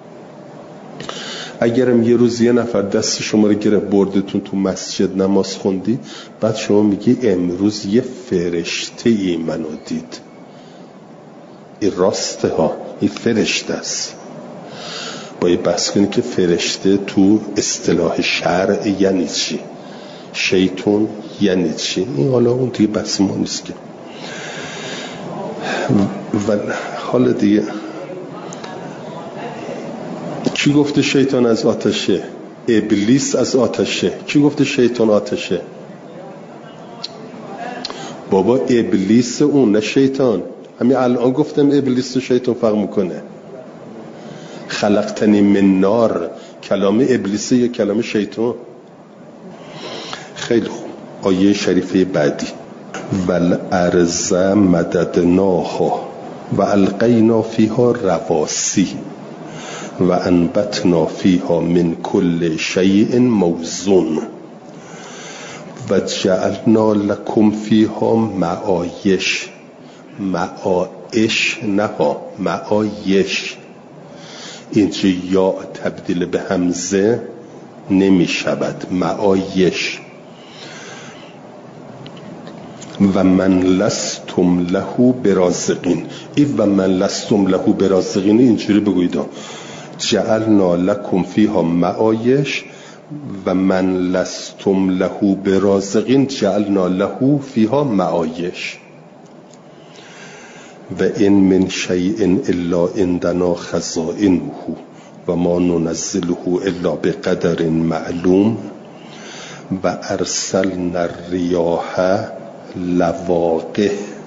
اگرم یه روز یه نفر دست شما رو گرفت بردتون تو مسجد نماز خوندی، بعد شما میگی امروز یه فرشته ای منو دید. این راسته ها، این فرشته است. باید بحث کنی که فرشته تو اصطلاح شرع یعنی چی. شیطان یعنی چی؟ این حالا اون دیگه بحث ما نیست که. و حالا دیگه کی گفته شیطان از آتشه؟ ابلیس از آتشه. کی گفته شیطان آتشه؟ بابا ابلیس اون، نه شیطان. همین الان گفتم ابلیس و شیطان فرق میکنه. خلقتنی من نار کلام ابلیس یا کلام شیطان؟ خیلی خوب. آیه شریفه بعدی والارض مددناها و القینا فیها رواسی و انبتنا فیها من کل شیء موزون و جعلنا لکم فیها معایش. معایش نه ها، معایش. اینجا یا تبدیل به همزه نمی شود. معایش. و من لستم له برازقین. این و من لستم له برازقین اینجوری بگویید جعلنا لکم فیها معایش و من لستم له برازقین جعلنا له فیها معایش و این من شیء الا عندنا خزائنه و ما ننزله الا بقدر معلوم و ارسلنا الریاح لواقح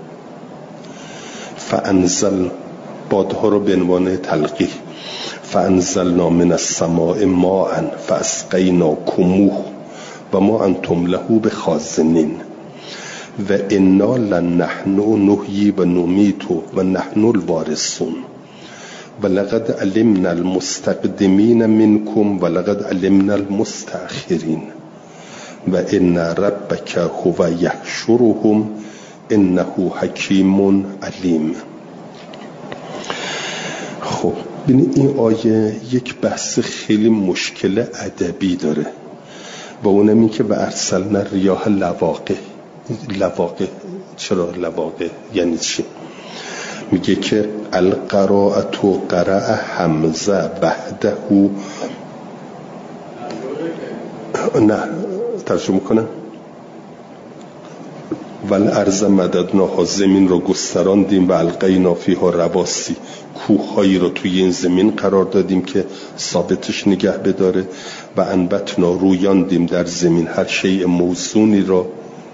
فانزل. بادها رو به عنوان تلقیح. فانزلنا من السماء ماء فاسقیناکموه و ما انتم له بخازنین و انا لنحن نحیی و نمیت و نحن الوارثون و لقد علمنا المستقدمین منکم و لقد علمنا المستأخرین و ان ربک هو یحشرهم انه حکیم علیم. خب ببینید این آیه یک بحث خیلی مشکل ادبی داره و اونم این که و ارسلنا الریاح لواقح. لواقح چرا لواقح یعنی چی؟ میگه که القراءة قرأ حمزه بعده نه ترجمه کنم والارض مددناها. زمین رو گستراندیم و القینا فیها رواسی. کوه‌هایی رو توی این زمین قرار دادیم که ثابتش نگه بداره و انبتنا رویاندیم در زمین هر شیء موزونی رو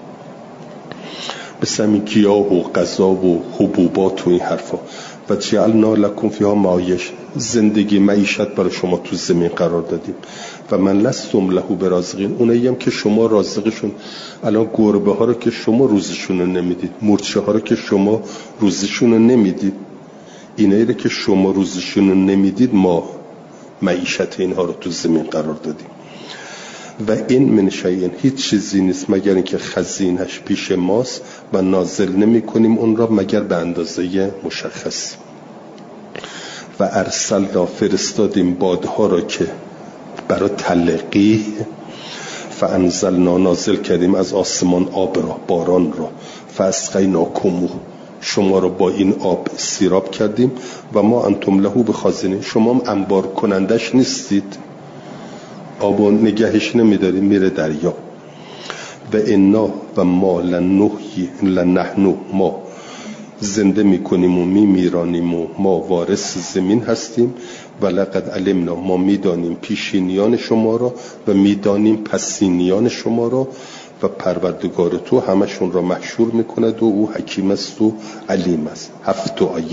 مثل گیاه و غذا و حبوبات و این حرفا و جعلنا لکم فیها معایش. زندگی معیشت برای شما تو زمین قرار دادیم و من لستم له برازقین. اونایی هم که شما رازقشون. الان گربه ها رو که شما روزشون رو نمیدید، مورچه ها رو که شما روزشون رو نمیدید، اینایی رو که شما روزشون رو نمیدید ما معیشت اینها رو تو زمین قرار دادیم. و این من شیء، هیچ چیزی نیست مگر اینکه خزینش پیش ماست و نازل نمی کنیم اون را مگر به اندازه مشخص. و ارسلنا فرستادیم بادها را که برای تلقیح. فانزلنا نازل کردیم از آسمان آب را، باران را. فاسقیناکموه شما را با این آب سیراب کردیم و ما انتم له بخازنین. شما هم انبار کنندش نیستید، آبو نگهش نمیداریم میره دریا. و انا و ما لنحن ما زنده میکنیم و میمیرانیم و ما وارث زمین هستیم و لقد علمنا ما میدانیم پیشینیان شما را و میدانیم پسینیان شما را و پروردگار تو همشون را محشور میکند و او حکیم است و علیم است. 7 آیه.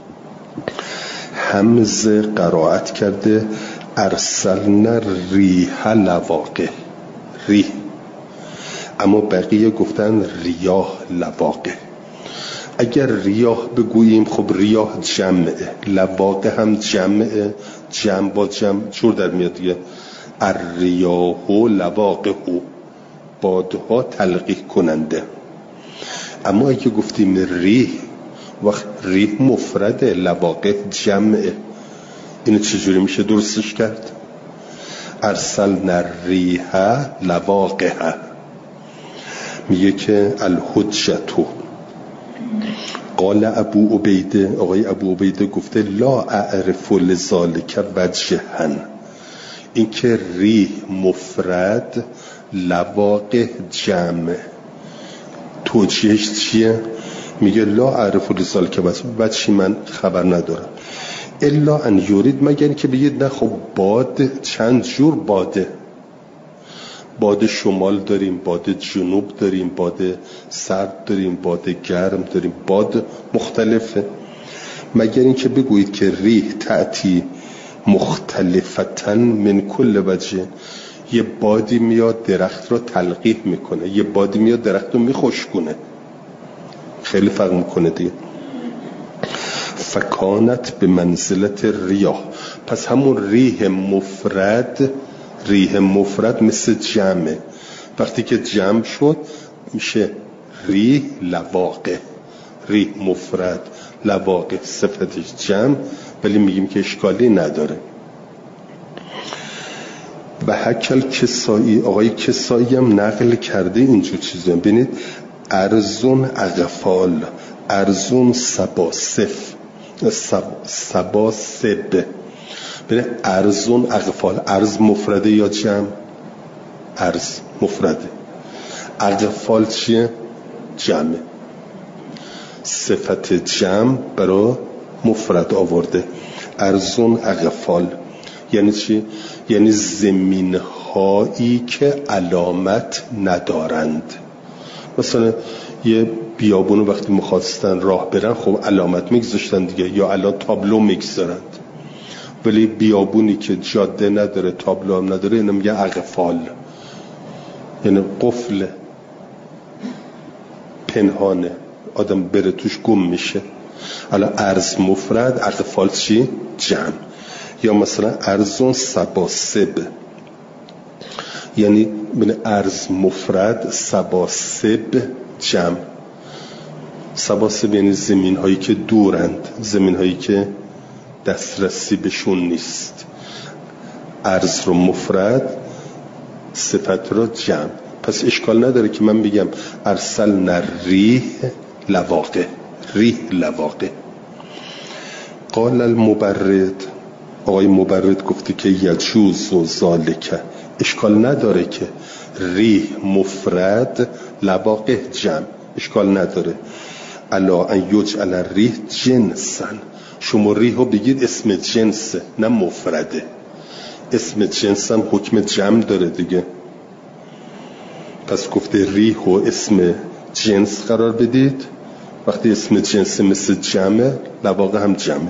حمزه قرائت کرده ارسلنا ریح لواقح. ریح. اما بقیه گفتن ریاح لواقح. اگر ریاح بگوییم خب ریاح جمعه، لواقع هم جمعه، جمع با جمع جور در میاد دیگه. الریاح و لواقع بادها تلقیح کننده. اما اگه گفتیم ریح وقت ریح مفرده، لواقع جمعه، اینو چجوری میشه درستش کرد؟ ارسلنا الریح لواقع. میگه که الحجتو قال ابو عبیده، آقای ابو عبیده گفته لا اعرف لذالک وجها. این که ریح مفرد لواقع جمع. توجیهش چیه؟ میگه لا اعرف لسال که بعد چی من خبر ندارم الا ان یورید، مگر که بگید نه خب باد چند جور باده، باد شمال داریم، باد جنوب داریم، باد سرد داریم، باد گرم داریم، باد مختلفه. مگر اینکه بگویید که ریح تأتی مختلفتن من کل وجه، یه بادی میاد درخت رو تلقیح میکنه، یه بادی میاد درخت رو میخشکونه، خیلی فرق میکنه دیگه. فکانت به منزلت ریاح، پس همون ریح مفرد مثل جمعه، وقتی که جمع شد میشه ریح لواقع، ریح مفرد لواقع صفتش جمع، ولی میگیم که اشکالی نداره. و حکل کسایی، آقای کسایی هم نقل کرده اینجور چیزی هم. ببینید ارزون اغفال، ارزون سباسب، ببینید ارزون اغفال، ارز مفرده یا جمع؟ ارز مفرده. اغفال چیه؟ جمع، صفت جمع برای مفرد آورده. ارزون اغفال یعنی چی؟ یعنی زمین هایی که علامت ندارند. مثلا یه بیابونو وقتی میخواستن راه برن خب علامت میگذاشتن دیگه، یا الان تابلو میگذارند، ولی بیابونی که جاده نداره تابلو هم نداره اینو میگه اغفال، یعنی قفل پنهانه، آدم بره توش گم میشه. الان ارز مفرد، اغفال چی؟ جمع. یا مثلا ارزون سباسب، یعنی بین ارز مفرد، سباسب جمع. سباسب یعنی زمین هایی که دورند، زمین هایی که دسترسی بهشون نیست. ارز رو مفرد، صفت رو جمع. پس اشکال نداره که من بگم ارسلنا ریح لواقع، ریح لواقع. قال المبرد، آقای مبرد گفته که یجوز و ذالکه، اشکال نداره که ریح مفرد لواقع جمع، اشکال نداره. الا ان یجعل الریح جنسا، شما ریح رو بگید اسم جنسه نه مفرده، اسم جنس هم حکم جمع داره دیگه. پس گفته ریح و اسم جنس قرار بدید، وقتی اسم جنس مثل جمع، لواقع هم جمع.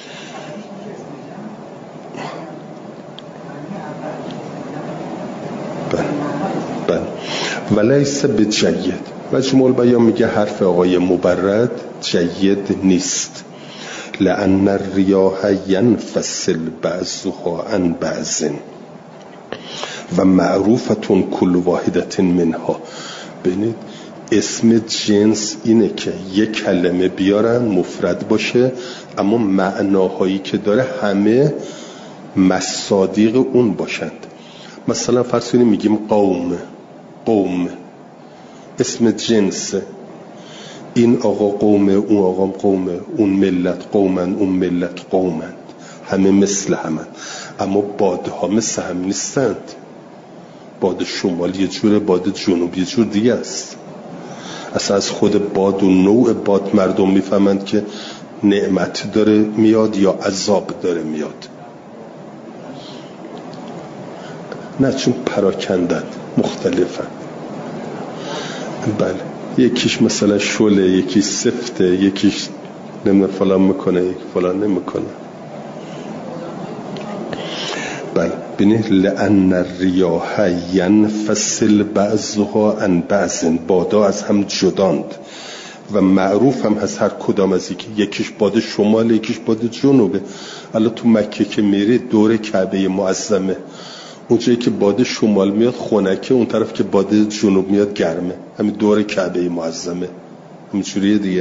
ولیس بجید، مجموع البیان میگه حرف آقای مبرد جید نیست. لأن الریاح ینفصل بعضها عن بعض و معروفتون کل واحدت منها. ببینید اسم جنس اینه که یک کلمه بیارن مفرد باشه اما معناهایی که داره همه مصادیق اون باشند. مثلا فرض کنیم میگیم قوم اسم جنسه، این آقا قومه، اون آقا قومه، اون ملت قومن، اون ملت قومند، همه مثل همند، اما بادها مثل هم نیستند. باد شمال یه جوره، باد جنوب یه جور دیگه است. اصلا از خود باد و نوع باد مردم میفهمند که نعمت داره میاد یا عذاب داره میاد. نه چون پراکندن مختلفن. بله یکیش مثلا شله، یکیش سفته، یکیش نمیدونم فلان میکنه، یکی فلان نمیکنه. بله ببینید لأن الریاح ینفصل بعضها عن بعض، بادا از هم جداند و معروف هم هست هر کدام از یکیش باد شمال یکیش باد جنوبه. الان تو مکه که میری دور کعبه معظمه، اونجایی که باد شمال میاد خنکه، اون طرف که باد جنوب میاد گرمه، همین دور کعبه معظمه همینجوریه دیگه.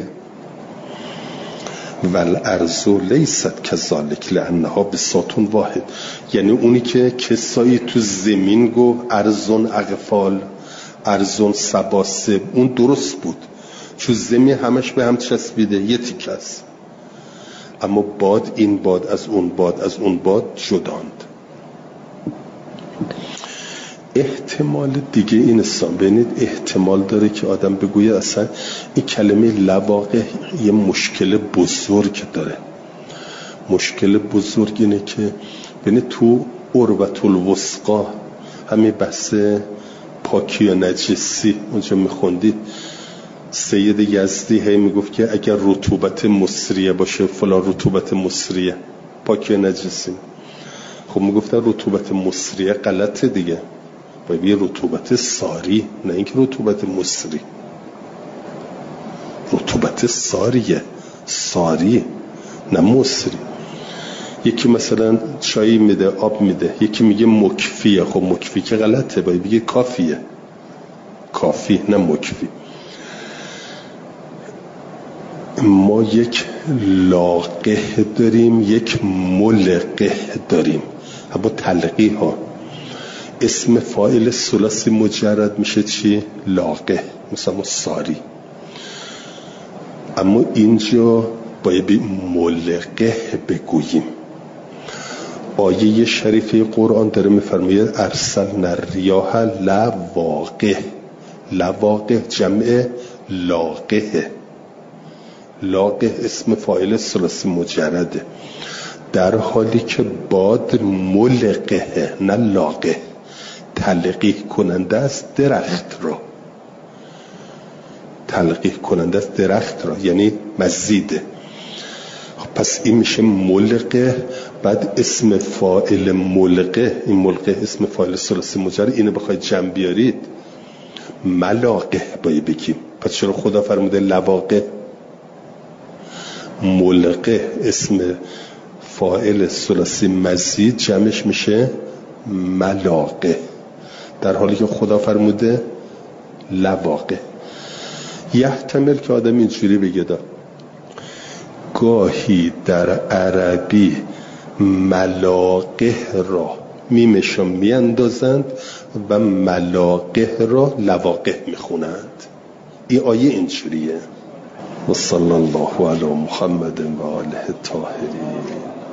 والارض لیست کذالک لانها بساط واحد، یعنی اونی که کسایی تو زمین گفت ارزون اغفال، ارزون سباسب، اون درست بود چون زمین همش به هم چسبیده یه تیکه است، اما باد این باد از اون باد از اون باد جداند. احتمال دیگه این استان ببینید، احتمال داره که آدم بگوید اصلا این کلمه لواقع یه مشکل بزرگ داره. مشکل بزرگ اینه که ببینید تو عروة الوثقی همین بحث پاکی و نجسی اونجا میخوندید، سید یزدی هی میگفت که اگر رطوبت مصریه باشه فلان رطوبت مصریه پاکی و نجسی. خب میگفتن رطوبت مصریه غلطه دیگه، باید یه رطوبت ساری، نه اینکه رطوبت مصری. رطوبت ساریه، ساری نه مصری. یکی مثلا چای میده آب میده، یکی میگه مکفیه، خب مکفی که غلطه، باید بگه کافیه، کافی نه مکفی. ما یک لاقه داریم، یک ملقه داریم، اما تلقیح ها. اسم فاعل ثلاثی مجرد میشه چی؟ لاقه، مثلا ساری. اما اینجا باید ملقه بگوییم. آیه شریفه قرآن داره میفرماید ارسلنا الریاح لواقح. لواقح جمع لاقه. لاقه اسم فاعل ثلاثی مجرده، در حالی که باد ملقه نه لاقه، تلقیح کننده است درخت را. تلقیح کننده است درخت را یعنی مزیده. پس این میشه ملقه. بعد اسم فاعل ملقه، این ملقه اسم فاعل ثلاثی مجرد، اینو بخواید جمع بیارید ملاقه باید بگیم. پس چرا خدا فرموده لواقه؟ ملقه اسم فاعل ثلاثی مزید جمعش میشه ملاقه، در حالی که خدا فرموده لواقه. یحتمل که آدم اینجوری بگه گاهی در عربی ملاقه را میمشون میاندازند و ملاقه را لواقه میخونند. این آیه اینجوریه. و صلی الله علی محمد و آله الطاهرین.